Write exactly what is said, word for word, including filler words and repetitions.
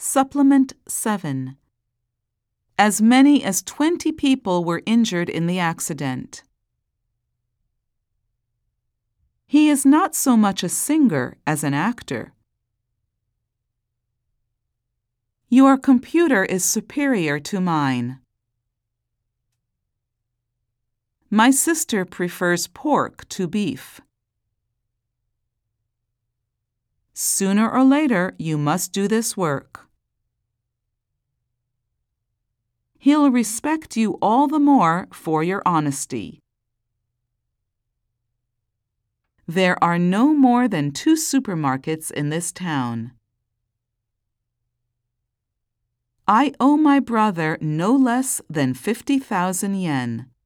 Supplement seven. As many as twenty people were injured in the accident. He is not so much a singer as an actor. Your computer is superior to mine. My sister prefers pork to beef. Sooner or later, you must do this work. He'll respect you all the more for your honesty. There are no more than two supermarkets in this town. I owe my brother no less than fifty thousand yen.